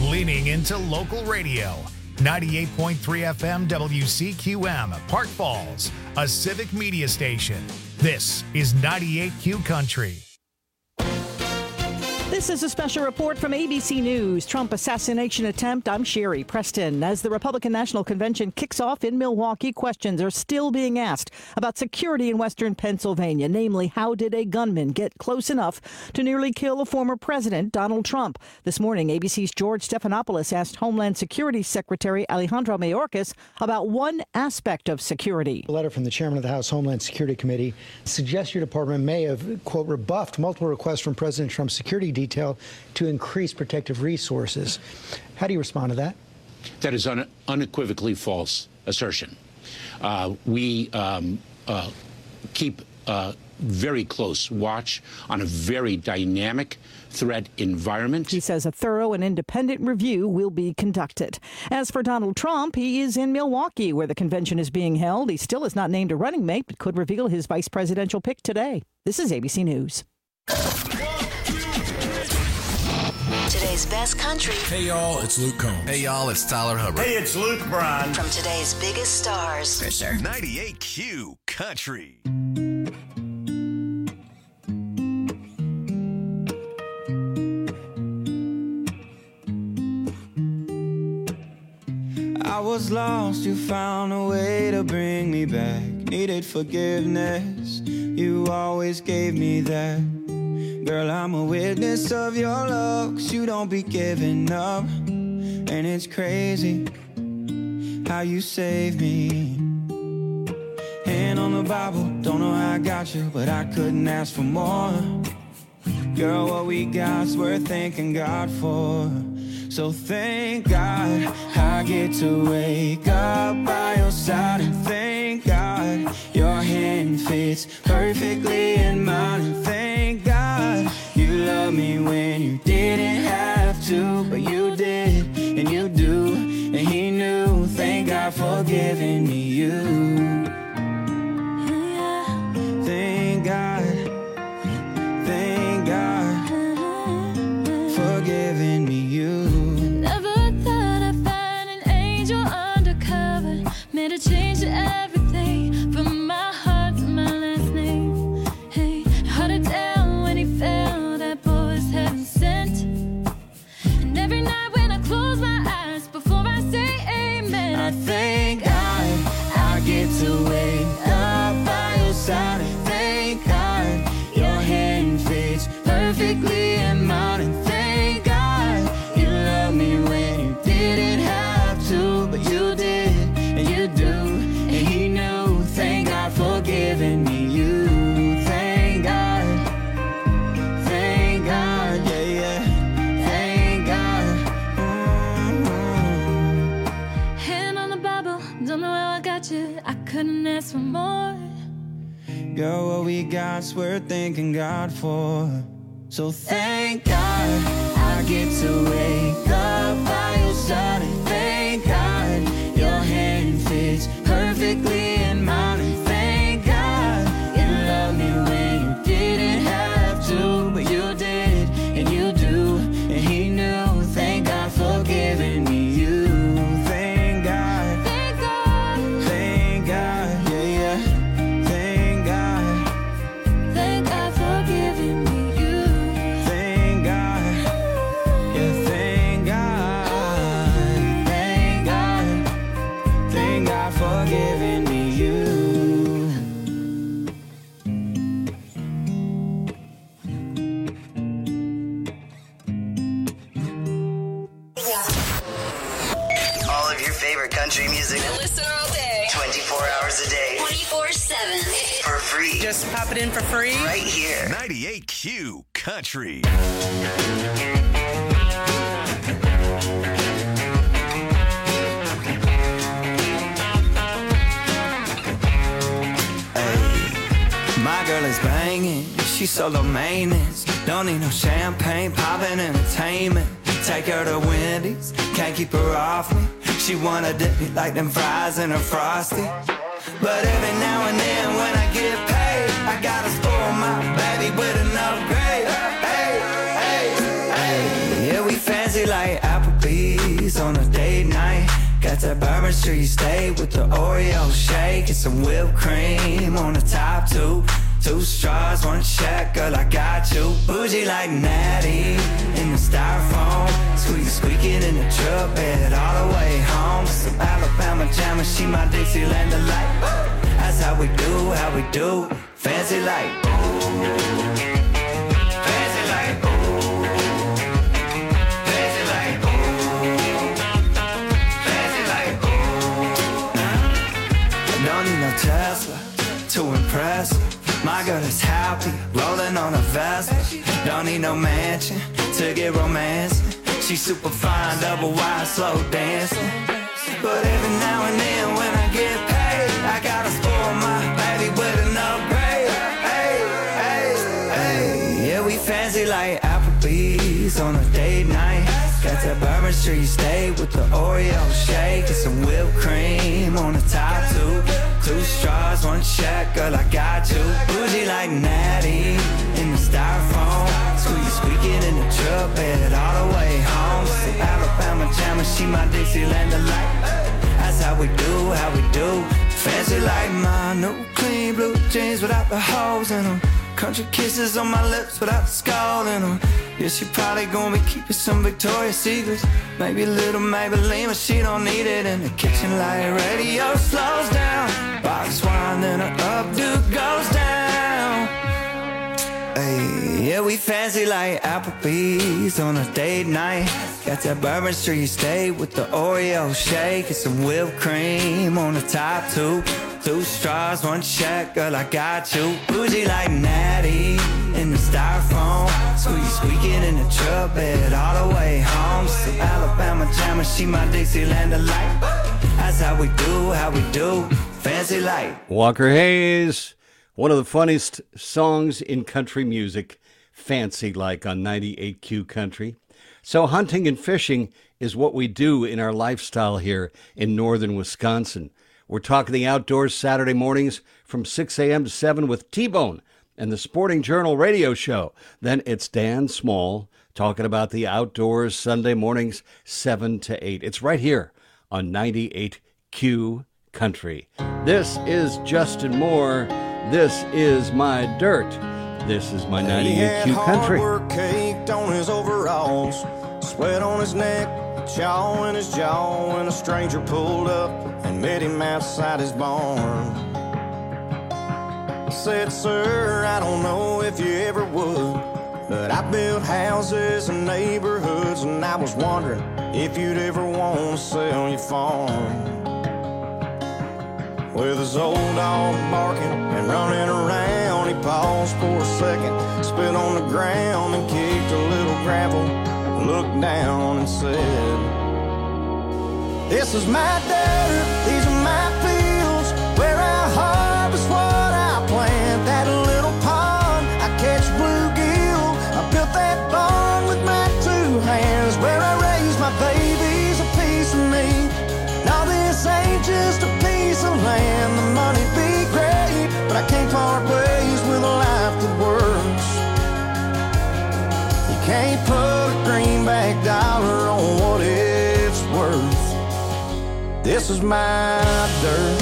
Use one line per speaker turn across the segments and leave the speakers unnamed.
leaning into local radio. 98.3 FM WCQM, Park Falls, a civic media station. This is 98Q Country.
This is a special report from ABC News. Trump assassination attempt. I'm Sherry Preston. As the Republican National Convention kicks off in Milwaukee, questions are still being asked about security in western Pennsylvania. Namely, how did a gunman get close enough to nearly kill a former president, Donald Trump? This morning, ABC's George Stephanopoulos asked Homeland Security Secretary Alejandro Mayorkas about one aspect of security.
A letter from the chairman of the House Homeland Security Committee suggests your department may have, quote, rebuffed multiple requests from President Trump's security detail to increase protective resources. How do you respond to that?
That is unequivocally false assertion. We keep very close watch on a very dynamic threat environment.
He says a thorough and independent review will be conducted. As for Donald Trump, he is in Milwaukee, where the convention is being held. He still is not named a running mate, but could reveal his vice presidential pick today. This is ABC News.
Today's best country.
Hey, y'all, it's Luke Combs.
Hey, y'all, it's Tyler Hubbard.
Hey, it's Luke Bryan.
From today's biggest stars.
For sure.
98Q Country.
I was lost, you found a way to bring me back. Needed forgiveness, you always gave me that. Girl, I'm a witness of your love, 'cause you don't be giving up. And it's crazy how you saved me. Hand on the Bible, don't know how I got you, but I couldn't ask for more. Girl, what we got's worth thanking God for. So thank God I get to wake up by your side, and thank God your hand fits perfectly in mine, and thank God you love me when you didn't have to, but you did, and you do, and he knew. Thank God for giving me you. Thank God, thank God for giving me you.
Made a change to everything, from my heart to my last name. Hey, held it down when he fell, that boy was heaven sent. And every night when I close my eyes, before I say amen,
I thank God I get to wake up by your side, and thank God your hand fits perfectly in mine, and thank God you love me when you didn't have to, but you did. You do, and he knew. Thank God for giving me you. Thank God, yeah, yeah. Thank God.
Hand on the Bible, don't know how I got you, I couldn't ask for more.
Girl, what we got's worth thanking God for. So thank God I get to wake up by your side, and thank God your hand fits perfectly in mine, and thank God you love me when you didn't have to, but you did, and you do, and he knew. Thank God for giving me you. Thank God,
thank God,
thank God, yeah, yeah. Thank God,
thank God for giving me you.
Thank God, yeah, thank God, thank God. Thank God for giving me you.
All of your favorite country music.
Listen all day.
24 hours a day.
24/7.
For free.
Just pop it in for free.
Right here.
98Q Country.
My girl is banging, she's solo maintenance. Don't need no champagne, poppin' entertainment. Take her to Wendy's, can't keep her off me. She wanna dip me like them fries in her Frosty. But every now and then when I get paid, I gotta spoil my baby with an upgrade. Hey, hey, hey. Yeah, we fancy like Applebee's. Applebee's on a date night. Got that Bourbon Street steak with the Oreo shake and some whipped cream on the top two. 2 straws, 1 check, girl, I got you. Bougie like Natty in the styrofoam. Squeaking in the truck bed all the way home. Some Alabama jammer, she my Dixieland delight. That's how we do, fancy like. Fancy like. Fancy like. Fancy like. I don't need no Tesla to impress her. My girl is happy, rolling on a Vespa. Don't need no mansion to get romance. She's super fine, double wide, slow dancing. But every now and then when I get paid, I gotta spoil my baby with an upgrade. Hey, hey, hey. Yeah, we fancy like Applebee's on a date night. Got that Bourbon Street steak with the Oreo shake and some whipped cream on the top two. 2 straws, 1 check, girl, I got you. Bougie like Natty in the styrofoam. Squeaking in the truck bed all the way home. Some Alabama jammer, she my Dixieland delight. That's how we do, fancy like. My new clean blue jeans without the holes in them. Country kisses on my lips without the skull in them. Yeah, she probably gonna be keeping some Victoria's Secrets. Maybe a little Maybelline, but she don't need it. In the kitchen light radio slows down. Box wine, then her updo goes down. Hey, yeah, we fancy like Applebee's on a date night. Got that Bourbon Street steak with the Oreo shake and some whipped cream on the top two. 2 straws, 1 check, girl, I got you. Bougie like Natty in the styrofoam. Squeaking in the truck bed all the way home. Some Alabama jammer, she my Dixieland delight. That's how we do, fancy like.
Walker Hayes, one of the funniest songs in country music, Fancy Like on 98Q Country. So hunting and fishing is what we do in our lifestyle here in northern Wisconsin. We're talking the outdoors Saturday mornings from 6 a.m. to 7 with T-Bone and the Sporting Journal radio show. Then it's Dan Small talking about the outdoors Sunday mornings 7 to 8. It's right here on 98Q Country. This is Justin Moore. This is my dirt. This is my 98Q Country.
He had hard work caked on his overalls, sweat on his neck, chaw in his jaw, when a stranger pulled up and met him outside his barn. Said, sir, I don't know if you ever would, but I built houses and neighborhoods, and I was wondering if you'd ever want to sell your farm. With his old dog barking and running around, he paused for a second, spit on the ground and kicked a little gravel, looked down and said, this is my dirt, these are my fields, where I harvest what I plant. That little pond, I catch bluegill, I built that barn with my 2 hands, where I raise my babies, a piece of me. Now this ain't just a piece of land, the money'd be great, but I can't part ways with a life that works. You can't put a greenback dollar on what it's worth. This is my dirt.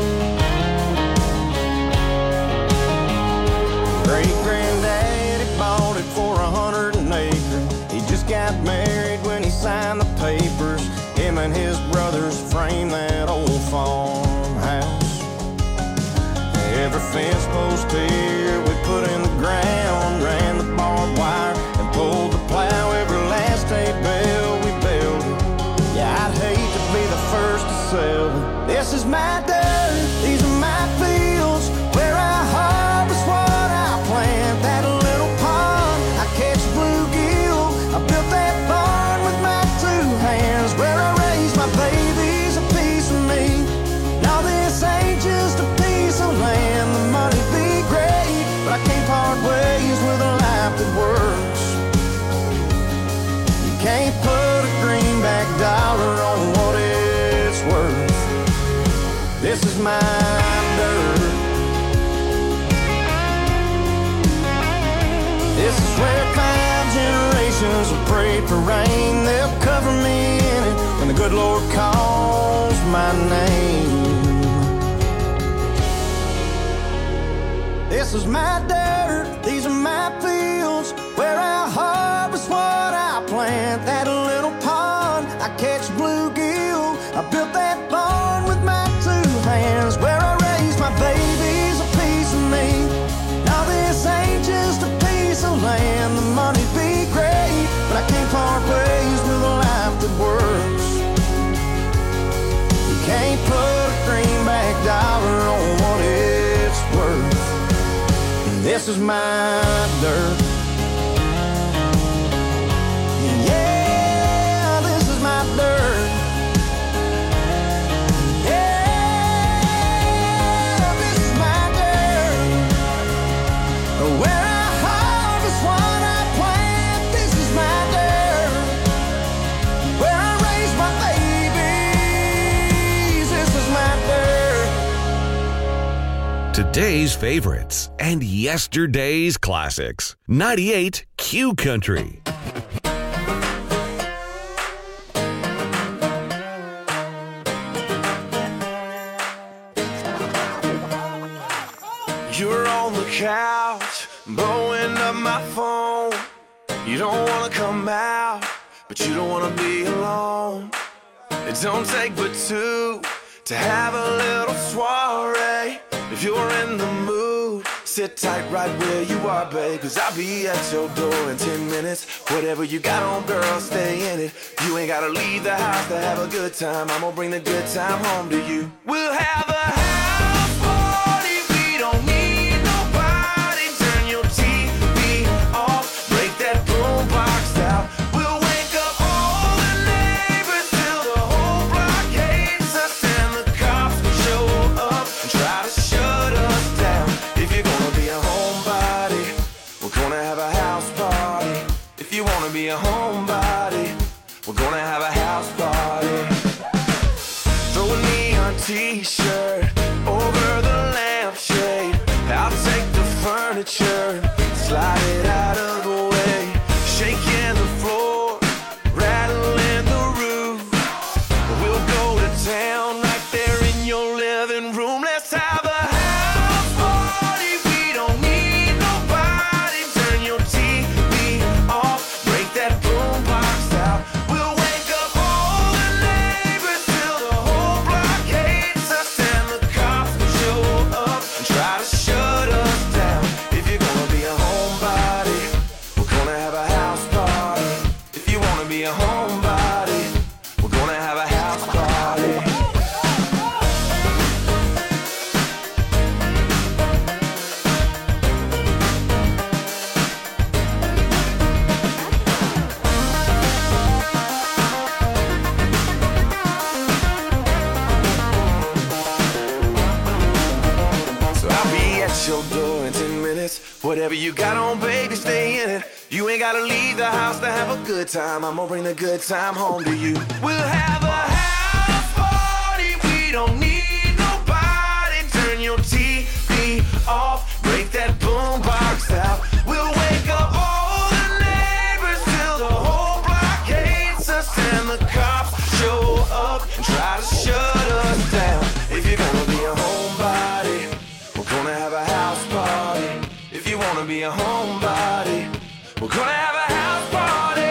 Great-granddaddy bought it for 100 an acre. He just got married when he signed the papers. Him and his brothers framed that old farmhouse. Every fence post here we put in the ground, ran the barbed wire and pulled the plow. Every last hay bale we built. Yeah, I'd hate to be the first to sell it. This is my dirt, these are my fields, where I harvest what I plant. That little pond, I catch bluegill, I built that barn with my 2 hands, where I raise my babies, a piece of me. Now this ain't just a piece of land, the money'd be great, but I can't part ways with a life that works. You can't put a greenback dollar on what it's worth. This is my dirt. This is where 5 generations have prayed for rain. They'll cover me in it when the good Lord calls my name. This is my dirt, these are my fields, where I harvest what I plant. That little pond, I catch bluegill. I built that barn with my 2 hands, where I raise my babies, a piece of me. Now this ain't just a piece of land. The money be great, but I can't part ways with a life that works. You can't put a greenback dollar on what it's worth. This is my dirt. Yeah, this is my dirt. Yeah, this is my dirt. Where I harvest what I plant. This is my dirt. Where I raise my babies. This is my dirt.
Today's favorites and yesterday's classics. 98 Q Country.
You're on the couch, blowing up my phone. You don't wanna come out, but you don't wanna be alone. It don't take but 2 to have a little soiree. If you're in the mood, sit tight right where you are, babe, 'cause I'll be at your door in 10 minutes. Whatever you got on, girl, stay in it. You ain't gotta leave the house to have a good time. I'm gonna bring the good time home to you. We'll have a house party. We don't need nobody. Turn your TV off. Break that boombox out. We'll wake up all the neighbors till the whole block hates us, and the cops will show up and try to shut us down. If you're gonna be a homebody, we're gonna have a house party. If you wanna be a homebody, we're gonna have a house party. Throw a neon t-shirt over the lampshade. I'll take the furniture, slide it out of the way. Shaking the floor, rattling the roof. We'll go to town right there in your living room. Let's have a house party. We don't need nobody. Turn your TV off. Break that boombox out. We'll wake up all the neighbors till the whole block hates us, and the cops will show up and try to shut us down. If you're gonna be a homebody, we're gonna have a house party. If you wanna be a homebody, we're gonna have a house party. So I'll be at your door in 10 minutes. Whatever you got on, baby, stay in it. You ain't gotta leave the house to have a good time. I'm gonna bring the good time home to you. We'll have a house party. We don't need nobody. Turn your TV off. Break that boombox out. We'll wake up all the neighbors till the whole block hates us, and the cops show up and try to shut us down. If you're gonna be a homebody, we're gonna have a house party. If you wanna be a homebody, we're gonna have a house party.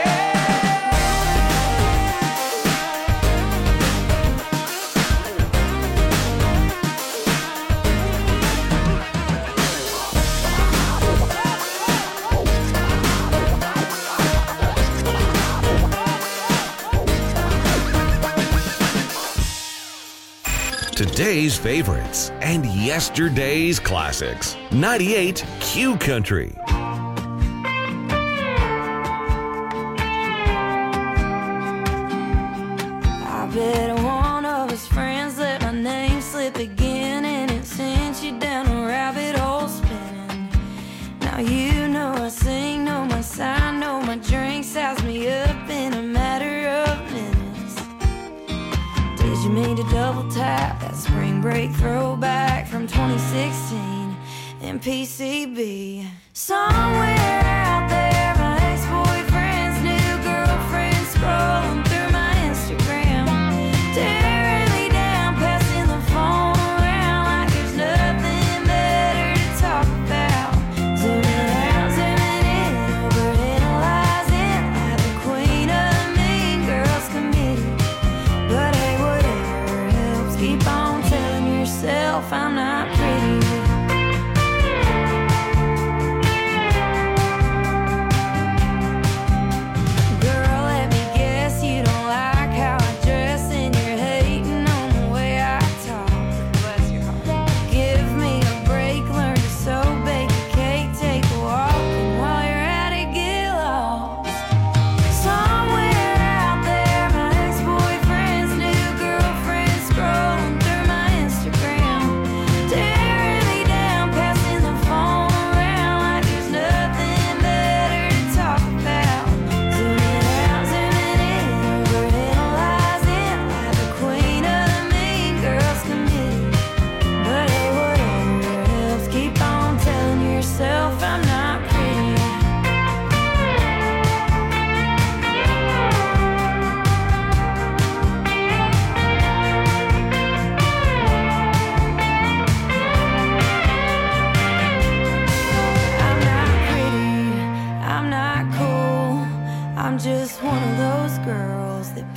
Today's favorites and yesterday's classics. 98 Q Country.
I bet one of his friends let my name slip again, and it sent you down a rabbit hole spinning. Now you know I sing, know my sign, know my drink, size me up in a matter of minutes. Did you mean to double tap that spring break throwback from 2016 in PCB? Somewhere out there, my ex-boyfriend's new girlfriend scrolling through my Instagram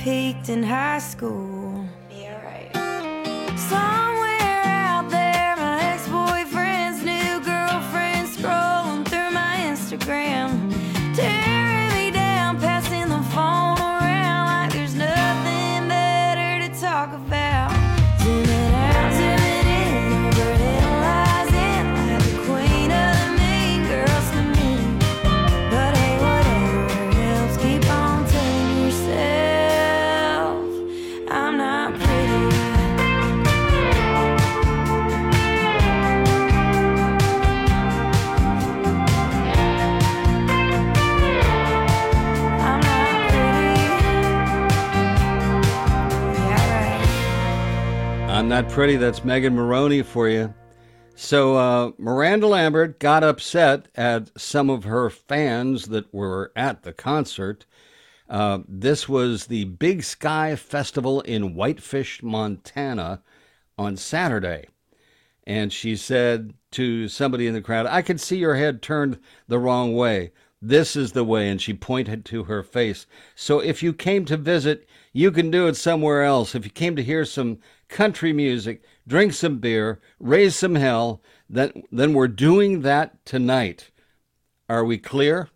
peaked in high school. Yeah, right. Somewhere out there, my ex-boyfriend's new girlfriend scrolling through my Instagram, tearing me down, passing the phone around like there's nothing better to talk about. Zooming out, zooming in, overanalyzing like the queen of the mean girls to me. But hey, whatever helps, keep on telling yourself I'm not pretty. I'm not pretty. Yeah, right.
I'm Not Pretty. That's Megan Maroney for you. So Miranda Lambert got upset at some of her fans that were at the concert. This was the Big Sky Festival in Whitefish, Montana on Saturday. And she said to somebody in the crowd, "I can see your head turned the wrong way. This is the way." And she pointed to her face. "So if you came to visit, you can do it somewhere else. If you came to hear some country music, drink some beer, raise some hell, then we're doing that tonight. Are we clear?"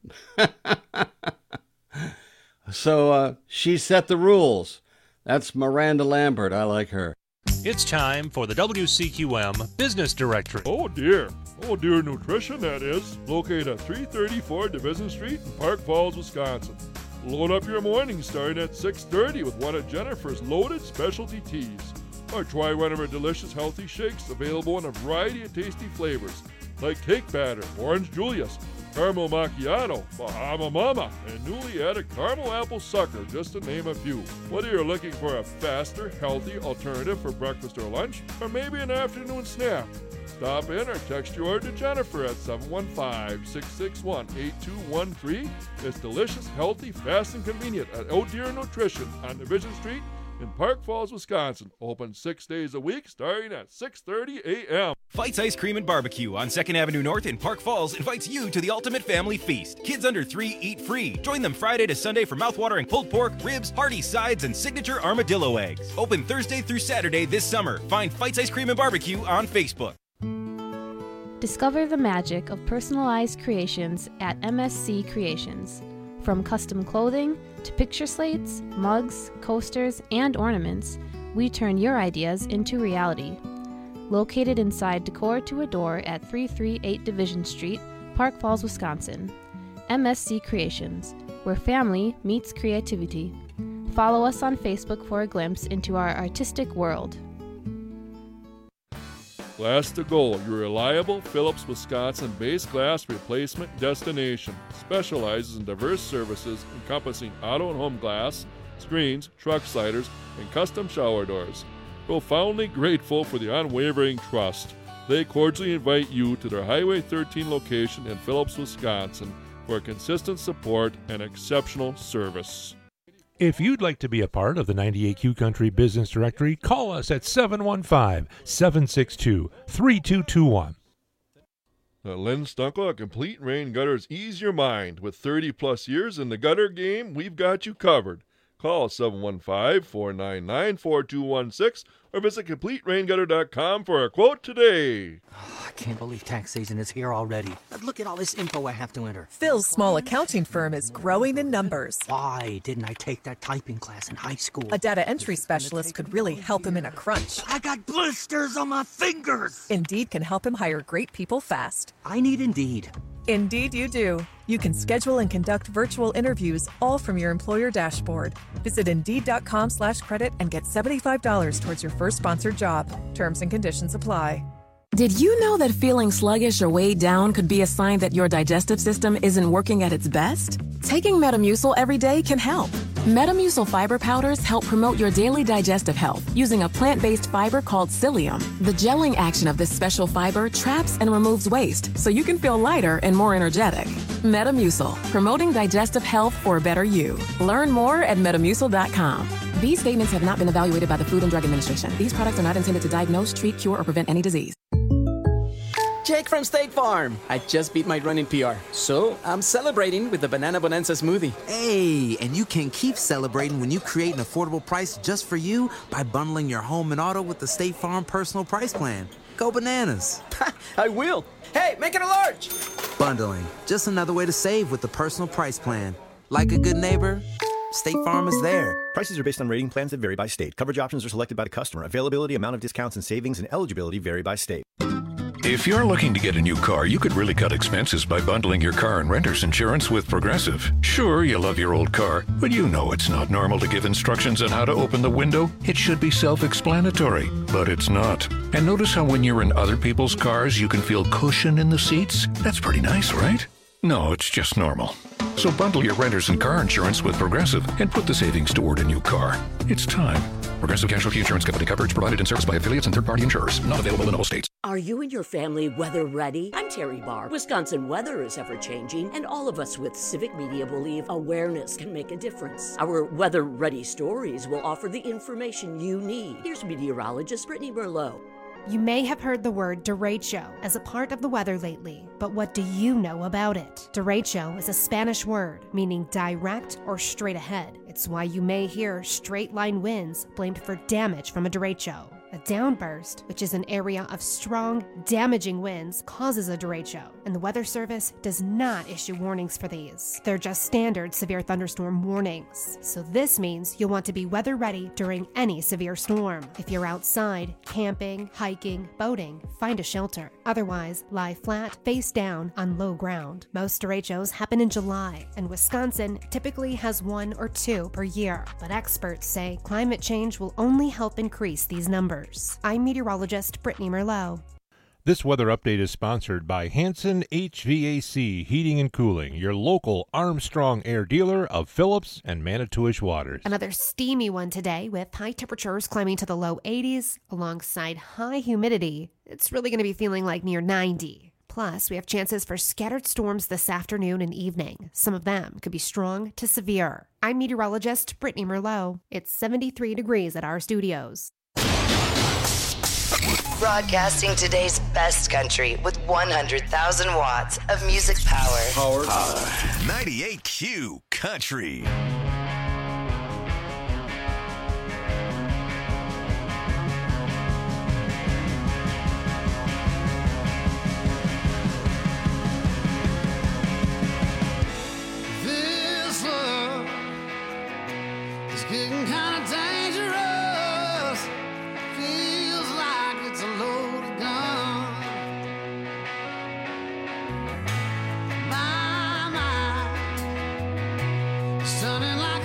So she set the rules. That's Miranda Lambert. I like her.
It's time for the WCQM Business Directory.
Oh dear nutrition, that is. Located at 334 Division Street in Park Falls, Wisconsin. Load up your morning starting at 6:30 with one of Jennifer's loaded specialty teas. Or try one of her delicious healthy shakes available in a variety of tasty flavors like cake batter, orange Julius, caramel macchiato, Bahama Mama, and newly added caramel apple sucker, just to name a few. Whether you're looking for a faster, healthy alternative for breakfast or lunch, or maybe an afternoon snack, stop in or text your order to Jennifer at 715-661-8213. It's delicious, healthy, fast, and convenient at Oh Dear Nutrition on Division Street in Park Falls, Wisconsin. Open 6 days a week, starting at 6:30 a.m.
Fite's Ice Cream and Barbecue on 2nd Avenue North in Park Falls invites you to the ultimate family feast. Kids under 3 eat free. Join them Friday to Sunday for mouthwatering pulled pork, ribs, hearty sides, and signature armadillo eggs. Open Thursday through Saturday this summer. Find Fite's Ice Cream and Barbecue on Facebook.
Discover the magic of personalized creations at MSC Creations. From custom clothing to picture slates, mugs, coasters, and ornaments, we turn your ideas into reality. Located inside Decor to Adore at 338 Division Street, Park Falls, Wisconsin. MSC Creations, where family meets creativity. Follow us on Facebook for a glimpse into our artistic world.
Glass to Go, your reliable Phillips, Wisconsin-based glass replacement destination. Specializes in diverse services encompassing auto and home glass, screens, truck sliders, and custom shower doors. Profoundly grateful for the unwavering trust, they cordially invite you to their Highway 13 location in Phillips, Wisconsin for consistent support and exceptional service.
If you'd like to be a part of the 98Q Country Business Directory, call us at 715-762-3221.
At Lynn Stunkel at Complete Rain Gutters, ease your mind. With 30-plus years in the gutter game, we've got you covered. Call 715-499-4216 or visit CompleteRainGutter.com for a quote today.
I can't believe tax season is here already. Look at all this info I have to enter.
Phil's small accounting firm is growing in numbers.
Why didn't I take that typing class in high school?
A data entry specialist could really help him in a crunch.
I got blisters on my fingers.
Indeed can help him hire great people fast.
I need Indeed.
Indeed you do. You can schedule and conduct virtual interviews all from your employer dashboard. Visit Indeed.com/credit and get $75 towards your first sponsored job. Terms and conditions apply.
Did you know that feeling sluggish or weighed down could be a sign that your digestive system isn't working at its best? Taking Metamucil every day can help. Metamucil fiber powders help promote your daily digestive health using a plant-based fiber called psyllium. The gelling action of this special fiber traps and removes waste so you can feel lighter and more energetic. Metamucil, promoting digestive health for a better you. Learn more at Metamucil.com. These statements have not been evaluated by the Food and Drug Administration. These products are not intended to diagnose, treat, cure, or prevent any disease.
Jake from State Farm. I just beat my running PR, so I'm celebrating with the Banana Bonanza smoothie.
Hey, and you can keep celebrating when you create an affordable price just for you by bundling your home and auto with the State Farm Personal Price Plan. Go bananas.
I will. Hey, make it a large.
Bundling, just another way to save with the Personal Price Plan. Like a good neighbor, State Farm is there.
Prices are based on rating plans that vary by state. Coverage options are selected by the customer. Availability, amount of discounts and savings, and eligibility vary by state.
If you're looking to get a new car, you could really cut expenses by bundling your car and renter's insurance with Progressive. Sure, you love your old car, but you know it's not normal to give instructions on how to open the window. It should be self-explanatory, but it's not. And notice how when you're in other people's cars, you can feel cushion in the seats? That's pretty nice, right? No, it's just normal. So bundle your renter's and car insurance with Progressive and put the savings toward a new car. It's time. Progressive Casualty Insurance Company. Coverage provided and serviced by affiliates and third-party insurers. Not available in all states.
Are you and your family weather ready? I'm Terry Barr. Wisconsin weather is ever-changing, and all of us with Civic Media believe awareness can make a difference. Our Weather Ready stories will offer the information you need. Here's meteorologist Brittany Merlot.
You may have heard the word derecho as a part of the weather lately, but what do you know about it? Derecho is a Spanish word meaning direct or straight ahead. It's why you may hear straight line winds blamed for damage from a derecho. A downburst, which is an area of strong, damaging winds, causes a derecho, and the Weather Service does not issue warnings for these. They're just standard severe thunderstorm warnings. So this means you'll want to be weather ready during any severe storm. If you're outside, camping, hiking, boating, find a shelter. Otherwise, lie flat, face down, on low ground. Most derechos happen in July, and Wisconsin typically has 1 or 2 per year. But experts say climate change will only help increase these numbers. I'm meteorologist Brittany Merlot.
This weather update is sponsored by Hanson HVAC Heating and Cooling, your local Armstrong Air dealer of Phillips and Manitowish waters.
Another steamy one today with high temperatures climbing to the low 80s alongside high humidity. It's really going to be feeling like near 90. Plus, we have chances for scattered storms this afternoon and evening. Some of them could be strong to severe. I'm meteorologist Brittany Merlot. It's 73 degrees at our studios.
Broadcasting today's best country with 100,000 watts of music power.
Power. 98Q Country.
This love is getting kind of dangerous. Feels like it's a loaded gun. My mind is turning like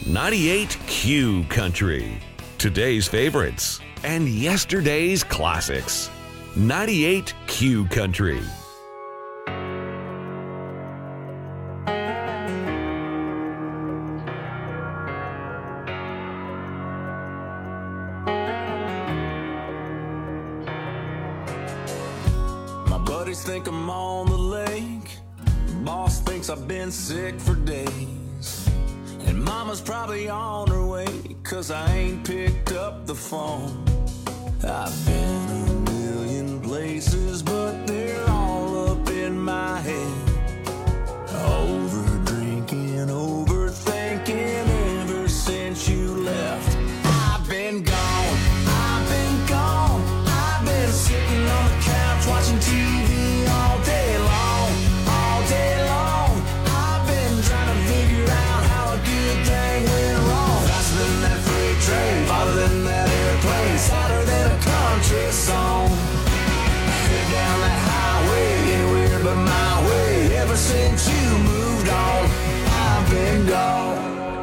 98Q Country. Today's favorites and yesterday's classics. 98Q Country.
My buddies think I'm on the lake. Boss thinks I've been sick for days. And mama's probably on her way, 'cause I ain't picked up the phone. I've been a million places, but they're all up in my head. Over drinking, overthinking ever since you left. I've been gone, I've been gone. I've been sitting on the couch watching TV all day long, all day long. I've been trying to figure out how a good thing went wrong. Faster than that freight train, farther than that airplane, sadder than a country song. Head down that highway, anywhere but my way. Ever since you moved on, I've been gone.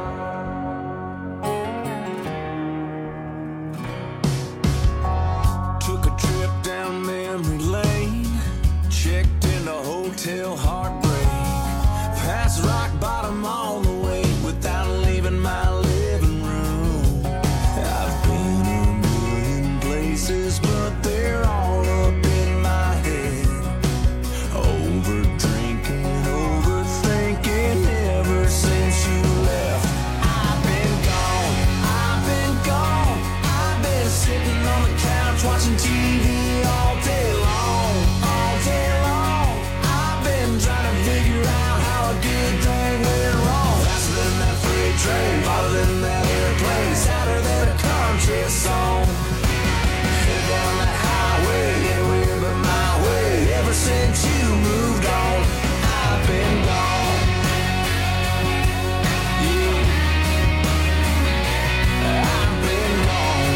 Took a trip down memory lane, checked into Hotel Heartbreak, past rock bottom on the way without leaving my living room. I've been a million places, but they're all up in my head. Over drinking, overthinking ever since you left. I've been gone, I've been gone. I've been sitting on the couch watching TV all day long, all day long. I've been trying to figure out how a good thing went wrong. Faster than that freight train, farther than that airplane, sadder than a country song. Head down that highway, anywhere but my way. Ever since you moved on, I've been gone. Yeah, I've been gone.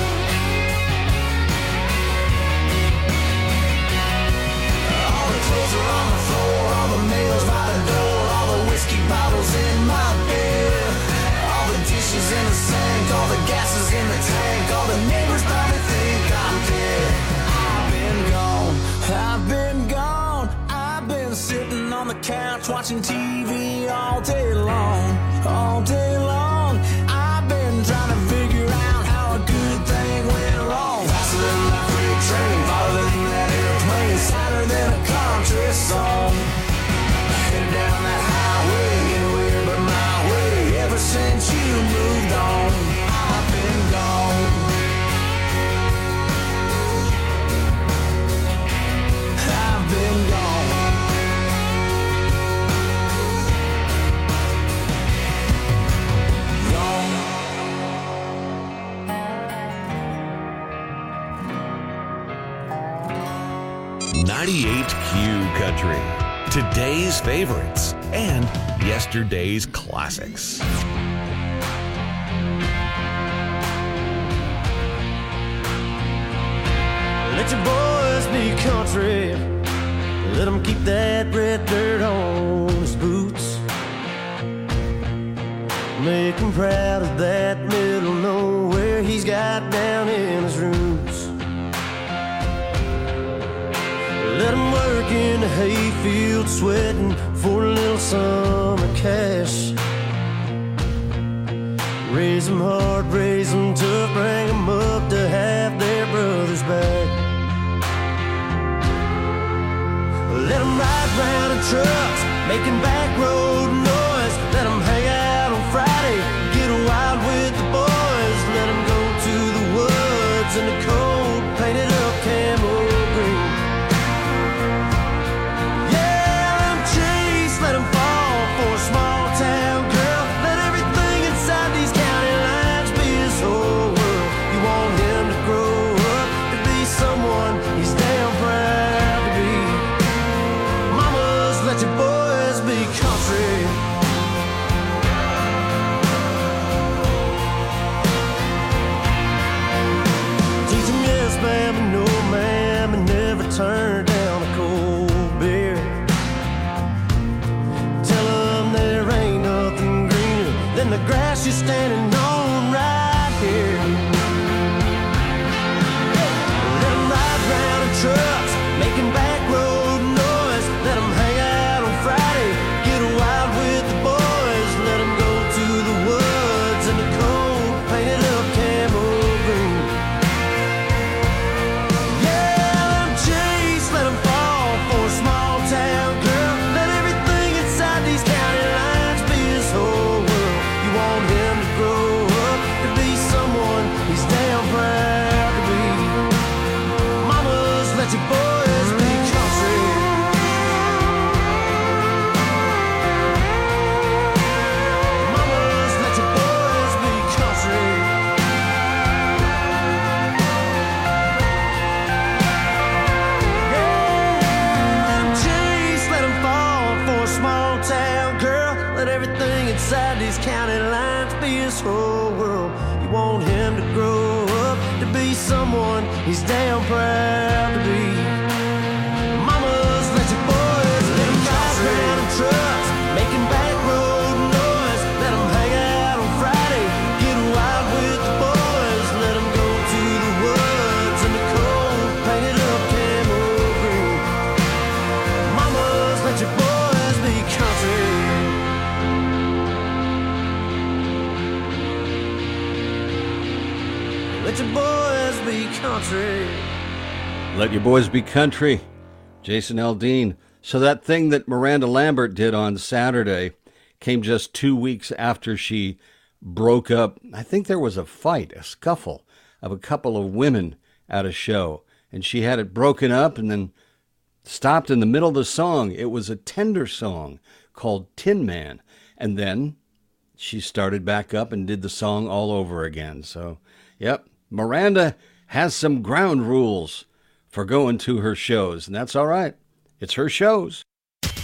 All the clothes are on the floor, all the mail's by the door, all the whiskey bottles in my bed, all the dishes in the sink, all the gases in the tank, all the neighbors probably think I'm dead. I've been gone, I've been gone. I've been sitting on the couch watching TV all day long, all day long. I've been trying to figure out how a good thing went wrong. Faster than that freight train, farther than that airplane, sadder than a country song. Head down that highway, anywhere but my way. Ever since you moved on, I've been gone. I've been gone. Gone.
98Q Country. Today's favorites and yesterday's classics.
Let your boys be country. Let them keep that red dirt on his boots. Make him proud of that middle nowhere he's got down in his roots. Let him work in the hayfield sweating for a little summer cash. Raise them hard, raise them tough, bring them up to have their brothers back. Let them ride round in trucks, making back road noise. Let them hang out on Friday, get wild with the boys. Let them go to the woods in the cold, painted up camo green. Yeah, let them chase, let them fall for a small town girl. Let everything inside these county lines be his whole world. You want him to grow up to be someone he's damn proud to be. Mamas, let your boys be country. inside these county lines be his whole world. You want him to grow up to be someone he's damn proud to be. Mamas, let your boys let him ride around in trucks, making back road noise. Let him hang out on Friday, get wild with the boys. Let him go to the woods in the cold, painted up camo green. Mamas, let your boys be country. Let your boys be country.
Let your boys be country. Jason Aldean. So that thing that Miranda Lambert did on Saturday came just 2 weeks after she broke up. I think there was a fight, a scuffle of a couple of women at a show. And she had it broken up and then stopped in the middle of the song. It was a tender song called Tin Man. And then she started back up and did the song all over again. So, yep, Miranda has some ground rules for going to her shows, and that's all right. It's her shows.
Big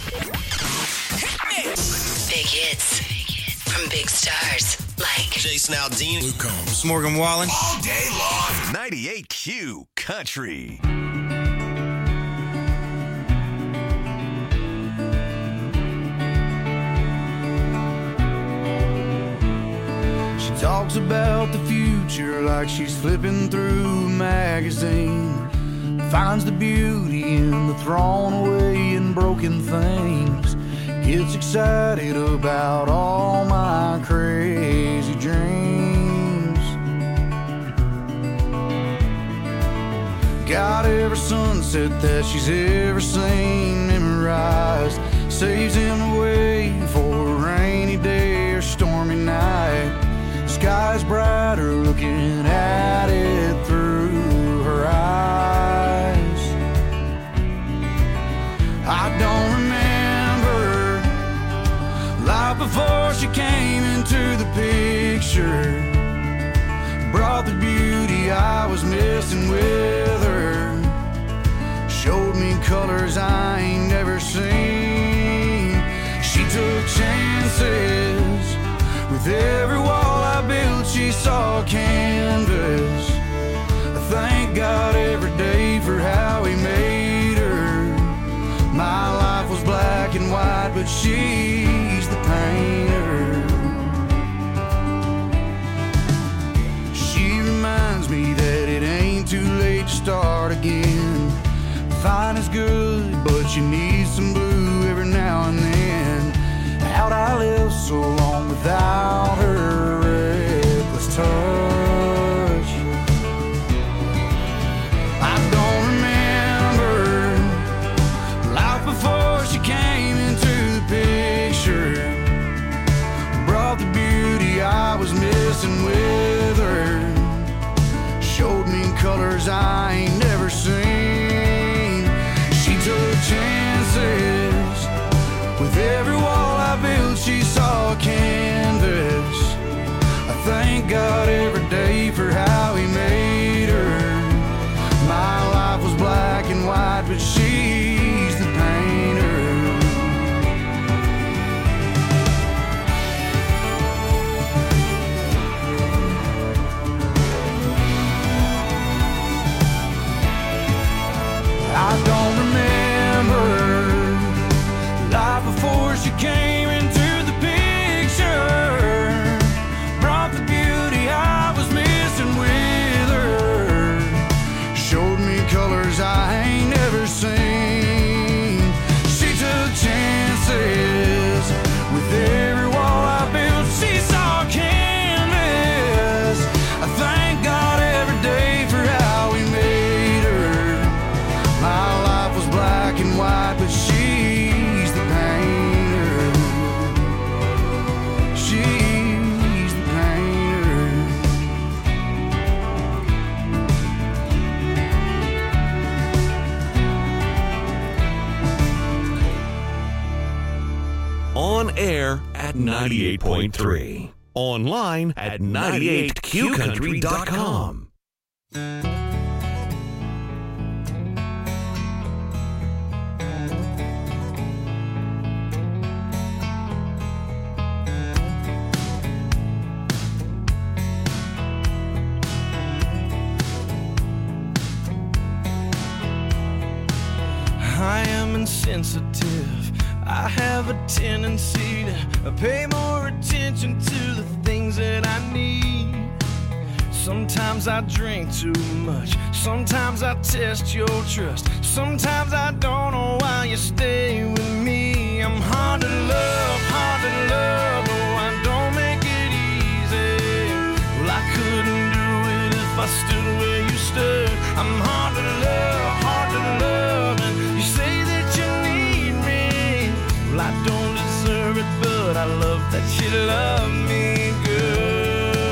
hits from big stars like
Jason Aldean, Luke Combs, Morgan Wallen, all day long. 98Q Country.
Talks about the future like she's flipping through a magazine. Finds the beauty in the thrown away and broken things. Gets excited about all my crazy dreams. Got every sunset that she's ever seen memorized. Saves him away for a rainy day or stormy night. Sky's brighter looking at it through her eyes. I don't remember life before she came into the picture. Brought the beauty I was missing with her. Showed me colors I ain't never seen. She took chances. With every wall I built, she saw canvas. I thank God every day for how he made her. My life was black and white, but she's the painter. She reminds me that it ain't too late to start again. Fine is good, but you need some blue every now and then. How'd I live so long without her reckless touch? I don't remember life before she came into the picture. Brought the beauty I was missing with her. Showed me colors I ain't never seen. She took chances. With every wall I built, she saw canvas. I thank God every day for how he made her. My life was black and white, but she's the painter. I don't remember life before she came into the picture. Brought the beauty I was missing with her. Showed me colors I ain't never seen. She took chances. With every wall I built, she saw canvas. I thank God every day for how he made her. My life was black and white, but she's the painter. She's the painter.
On air at 98.3. Online at 98qcountry.com.
live, I have a tendency to pay more attention to the things that I need. Sometimes I drink too much, sometimes I test your trust, sometimes I don't know why you stay with me. I'm hard to love, oh, I don't make it easy. Well, I couldn't do it if I stood where you stood. I'm hard to love, and you say that you need me. Well, I don't deserve it, but I love that you love me good.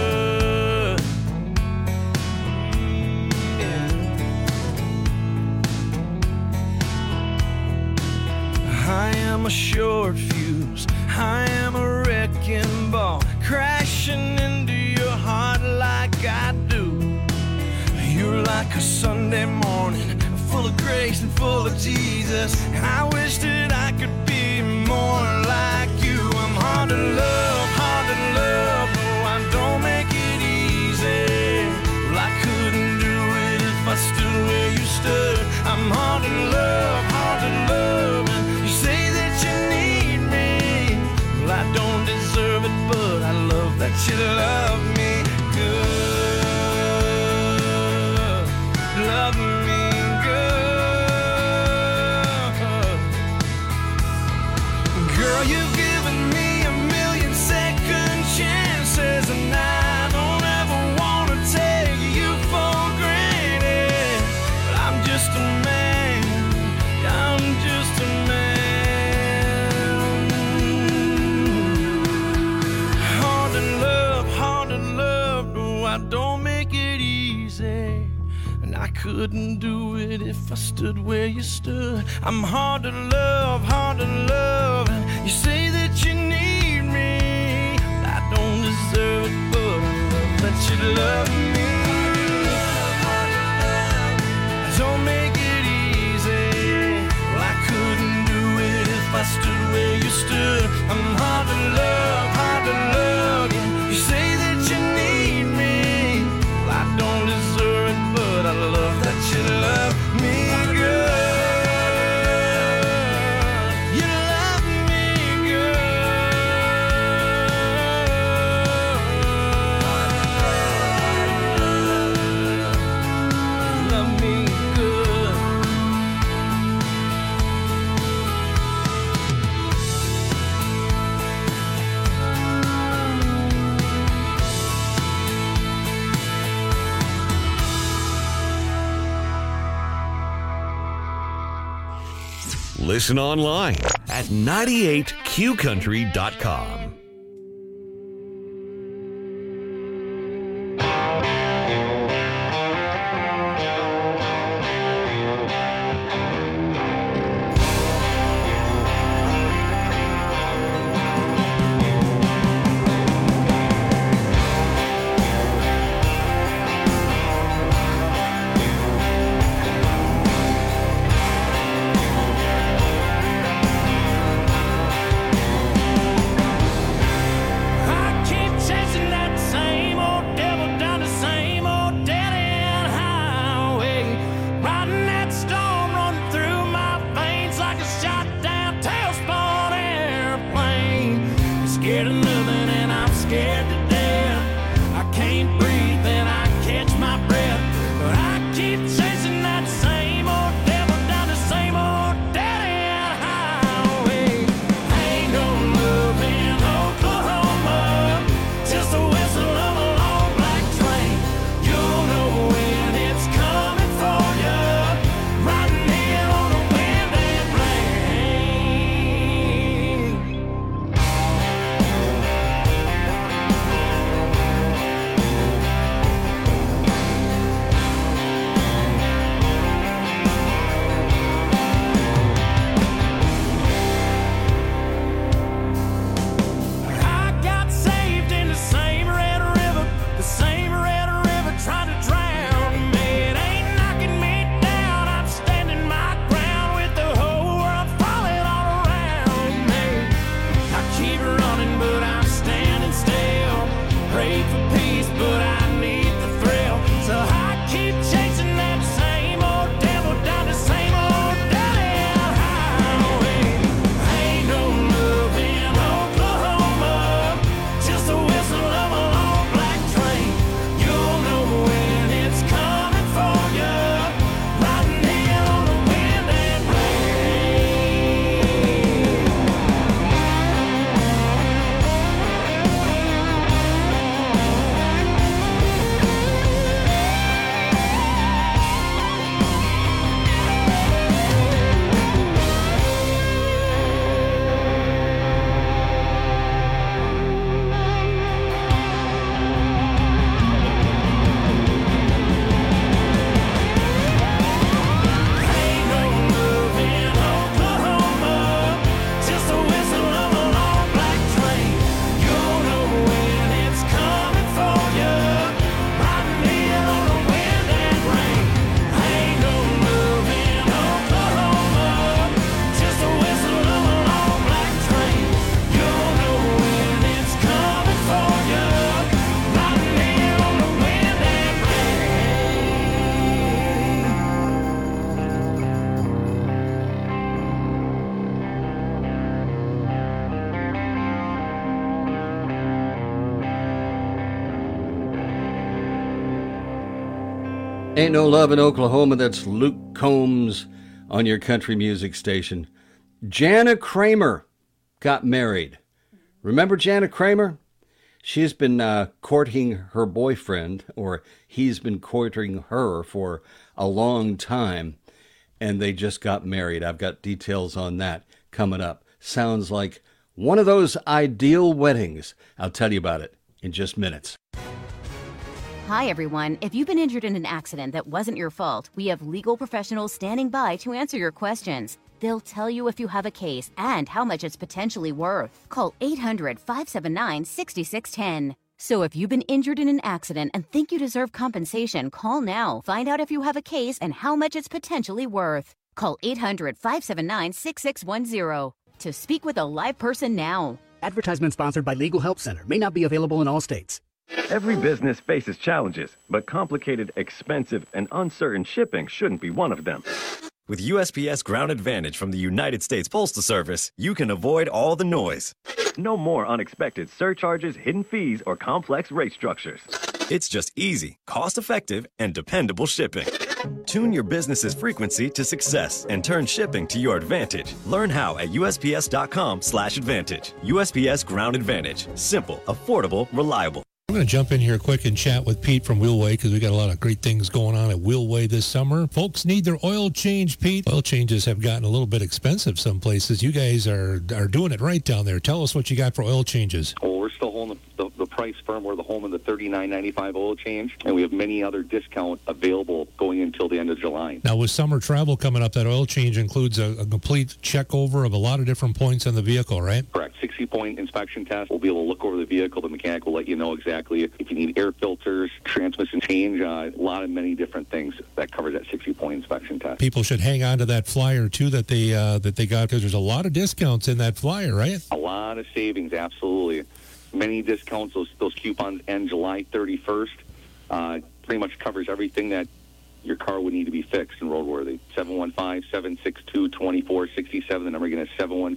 I am a short fuse, I am a wrecking ball, crashing into your heart like I do. You're like a Sunday morning, full of grace and full of Jesus, and I wish that I could be more like you. I'm hard to love, oh, I don't make it easy. Well, I couldn't do it if I stood where you stood. I'm hard to love, and you say that you need me. Well, I don't deserve it, but I love that you love me good. Love me good. Girl, you've given me a million second chances, and I don't ever want to take you for granted. But I'm just a man, I'm just a man. Hard to love, no, I don't make it easy. And I couldn't do it if I stood where you stood. I'm hard to love, and you say that you need me. I don't deserve it, but I love that you love me. Don't make it easy. Well, I couldn't do it if I stood where you stood. I'm hard to love, yeah. You say that you need me. Well, I don't deserve it, but I love that you love me good. You love me good. Love me good.
Listen online at 98qcountry.com.
Ain't No Love in Oklahoma. That's Luke Combs on your country music station. Jana Kramer got married. Remember Jana Kramer? She's been courting her boyfriend, or he's been courting her for a long time, and they just got married. I've got details on that coming up. Sounds like one of those ideal weddings. I'll tell you about it in just minutes.
Hi, everyone. If you've been injured in an accident that wasn't your fault, we have legal professionals standing by to answer your questions. They'll tell you if you have a case and how much it's potentially worth. Call 800-579-6610. So if you've been injured in an accident and think you deserve compensation, call now. Find out if you have a case and how much it's potentially worth. Call 800-579-6610 to speak with a live person now.
Advertisement sponsored by Legal Help Center. May not be available in all states.
Every business faces challenges, but complicated, expensive, and uncertain shipping shouldn't be one of them.
With USPS Ground Advantage from the United States Postal Service, you can avoid all the noise.
No more unexpected surcharges, hidden fees, or complex rate structures.
It's just easy, cost-effective, and dependable shipping. Tune your business's frequency to success and turn shipping to your advantage. Learn how at USPS.com/advantage. USPS Ground Advantage. Simple, affordable, reliable.
We're going to jump in here quick and chat with Pete from Wheelway because we got a lot of great things going on at Wheelway this summer. Folks need their oil change, Pete. Oil changes have gotten a little bit expensive some places. You guys are doing it right down there. Tell us what you got for oil changes.
Well, we're still holding the price firm. We're the home of the $39.95 oil change, and we have many other discounts available going until the end of July.
Now, with summer travel coming up, that oil change includes a complete check over of a lot of different points on the vehicle, right?
Correct. 60-point inspection test. We'll be able to look over the vehicle. The mechanic will let you know exactly if you need air filters, transmission change, many different things that covers that 60-point inspection test.
People should hang on to that flyer, too, that they got, because there's a lot of discounts in that flyer, right?
A lot of savings, absolutely. Many discounts. Those coupons end July 31st. Pretty much covers everything that your car would need to be fixed and roadworthy. 715-762-2467. The number again is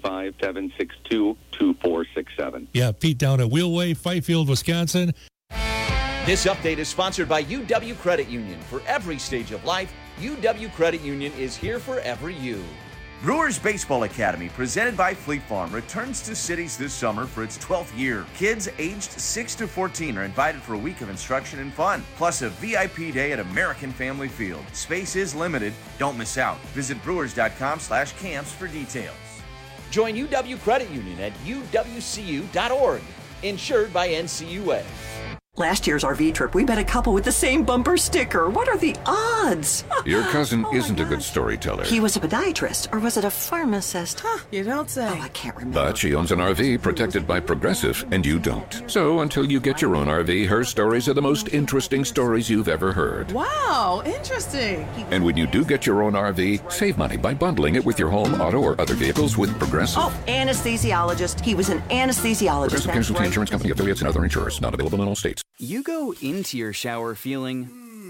715-762-2467.
Yeah, Pete down at Wheelway, Fifield, Wisconsin.
This update is sponsored by UW Credit Union. For every stage of life, UW Credit Union is here for every you.
Brewers Baseball Academy, presented by Fleet Farm, returns to cities this summer for its 12th year. Kids aged 6 to 14 are invited for a week of instruction and fun, plus a VIP day at American Family Field. Space is limited. Don't miss out. Visit brewers.com/camps for details.
Join UW Credit Union at uwcu.org. Insured by NCUA.
Last year's RV trip, we met a couple with the same bumper sticker. What are the odds?
Your cousin isn't a good storyteller.
He was a podiatrist, or was it a pharmacist?
You don't say.
Oh, I can't remember.
But she owns an RV protected by Progressive, and you don't. So until you get your own RV, her stories are the most interesting stories you've ever heard.
Wow, interesting.
And when you do get your own RV, save money by bundling it with your home, auto, or other vehicles with Progressive.
Oh, anesthesiologist. He was an anesthesiologist.
Progressive Casualty Insurance Company, affiliates, and other insurers. Not available in all states.
You go into your shower feeling,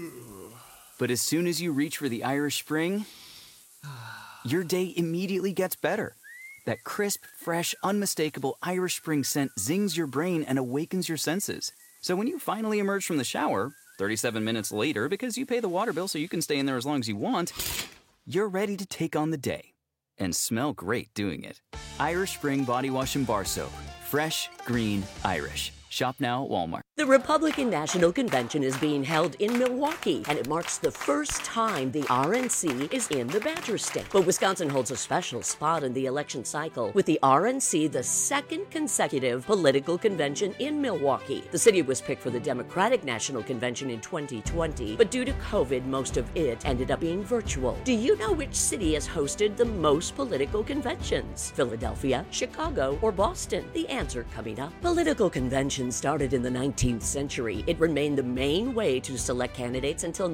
but as soon as you reach for the Irish Spring, your day immediately gets better. That crisp, fresh, unmistakable Irish Spring scent zings your brain and awakens your senses. So when you finally emerge from the shower, 37 minutes later, because you pay the water bill so you can stay in there as long as you want, you're ready to take on the day and smell great doing it. Irish Spring Body Wash and Bar Soap. Fresh, green, Irish. Shop now at Walmart.
The Republican National Convention is being held in Milwaukee, and it marks the first time the RNC is in the Badger State. But Wisconsin holds a special spot in the election cycle, with the RNC the second consecutive political convention in Milwaukee. The city was picked for the Democratic National Convention in 2020, but due to COVID, most of it ended up being virtual. Do you know which city has hosted the most political conventions? Philadelphia, Chicago, or Boston? The answer coming up. Political conventions started in the 19th century. It remained the main way to select candidates until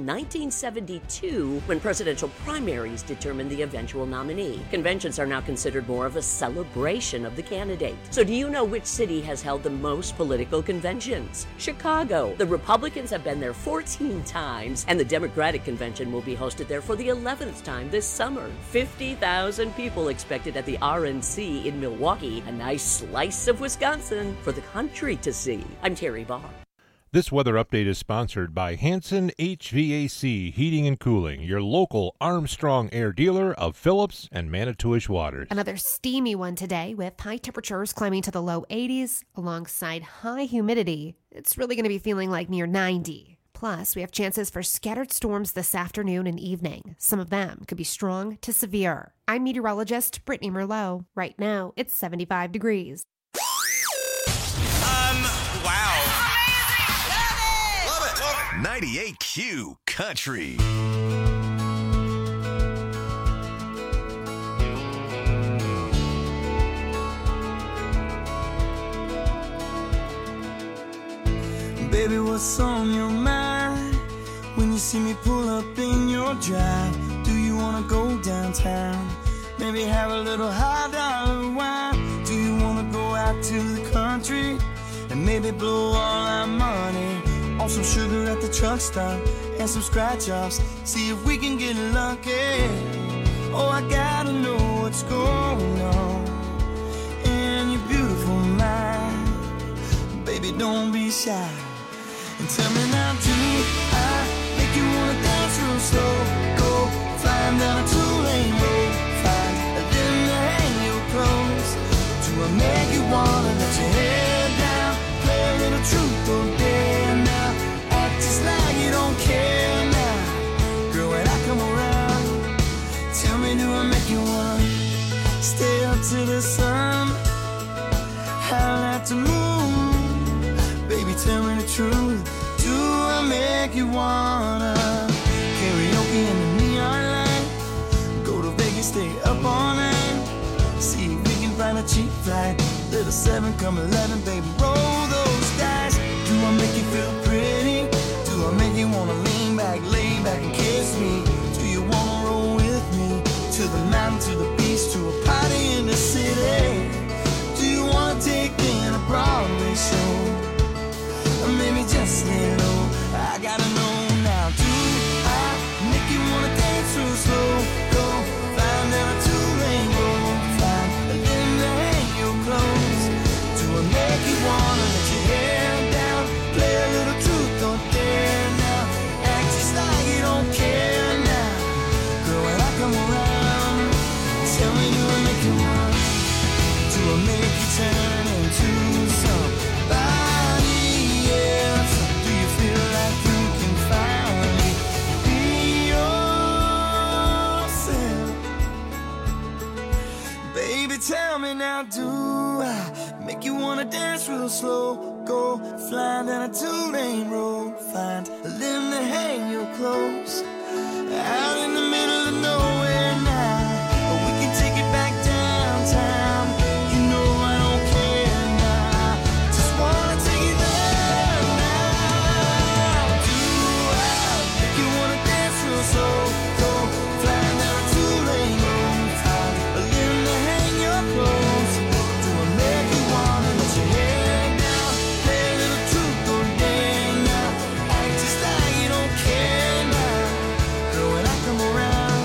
1972, when presidential primaries determined the eventual nominee. Conventions are now considered more of a celebration of the candidate. So do you know which city has held the most political conventions? Chicago. The Republicans have been there 14 times, and the Democratic convention will be hosted there for the 11th time this summer. 50,000 people expected at the RNC in Milwaukee, a nice slice of Wisconsin for the country to see. I'm Terry Barr.
This weather update is sponsored by Hanson HVAC Heating and Cooling, your local Armstrong Air dealer of Phillips and Manitowish waters.
Another steamy one today with high temperatures climbing to the low 80s alongside high humidity. It's really going to be feeling like near 90. Plus, we have chances for scattered storms this afternoon and evening. Some of them could be strong to severe. I'm meteorologist Brittany Merlot. Right now, it's 75 degrees.
Wow. 98Q Country.
Baby, what's on your mind when you see me pull up in your drive? Do you wanna go downtown? Maybe have a little high dollar wine? Do you wanna go out to the country and maybe blow all our money on some sugar at the truck stop and some scratch-offs? See if we can get lucky. Oh, I gotta know what's going on in your beautiful mind. Baby, don't be shy and tell me now, do I make you wanna dance real slow? Go flying down a two-lane road, find a limb to hang your clothes. Do I make you wanna let your hair down, play a little truth or dare now, act just like you don't care now? Girl, when I come around, tell me, do I make you wanna stay up to the sun, howl at the moon? Baby, tell me the truth, do I make you wanna karaoke in the neon light, go to Vegas, stay up all night, see if we can find a cheap flight, little 7 come 11, baby, roll those dice. Do I make you feel pretty? Do I make you wanna lean back, lay back and kiss me? Do you wanna roll with me to the mountain, to the beach, to a party in the city? Do you wanna take me in a Broadway show? Or maybe just lay low, I gotta know now. Do I make you wanna dance real slow? Go flying down a two-lane road, find a limb to hang your clothes. Do I make you wanna let your hair down, play a little truth or dare now, act just like you don't care now? Girl, when I come around, tell me, do I make you wanna, do I make you turn into somebody? Tell me now, do I make you wanna dance real slow? Go flying down a two-lane road, find a limb to hang your clothes, out in the middle of nowhere now. We can take it back downtown. You know I don't care now. Just wanna take it there now. Do I make you wanna dance real slow? Go flying down a two-lane road, find a limb to hang your clothes. Do I make you wanna let your hair down, play a little truth or dare now, act just like you don't care now? Girl, when I come around,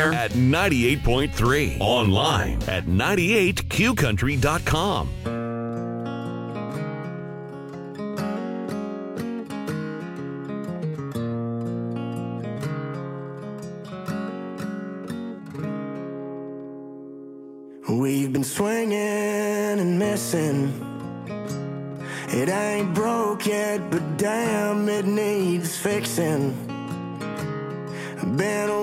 air at 98.3. Online at 98qcountry.com.
We've been swinging and missing. It ain't broke yet, but damn, it needs fixing. Been